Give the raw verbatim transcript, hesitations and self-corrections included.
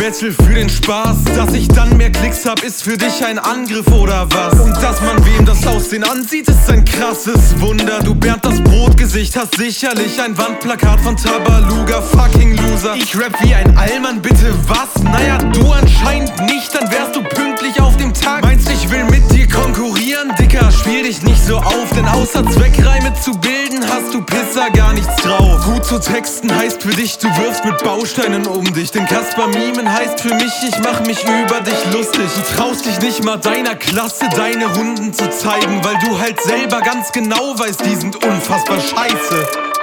Battle für den Spaß. Dass ich dann mehr Klicks hab, ist für dich ein Angriff oder was? Und dass man wem das Aussehen ansieht, ist ein krasses Wunder. Du Bernd das Brotgesicht, hast sicherlich ein Wandplakat von Tabaluga, fucking Loser. Ich rap wie ein Allmann, bitte was? Naja, du anscheinend nicht, dann wärst du pünktlich auf dem Tag. Meinst, ich will mit dir konkurrieren? Dicker, spiel dich nicht so auf, denn außer Zweckreime zu bilden, hast du Pisser gar nichts drauf. Gut zu texten heißt für dich, du wirfst mit Bausteinen um dich. Denn Kasper Mimen heißt für mich, ich mach mich über dich lustig. Du traust dich nicht mal deiner Klasse deine Runden zu zeigen, weil du halt selber ganz genau weißt, die sind unfassbar scheiße.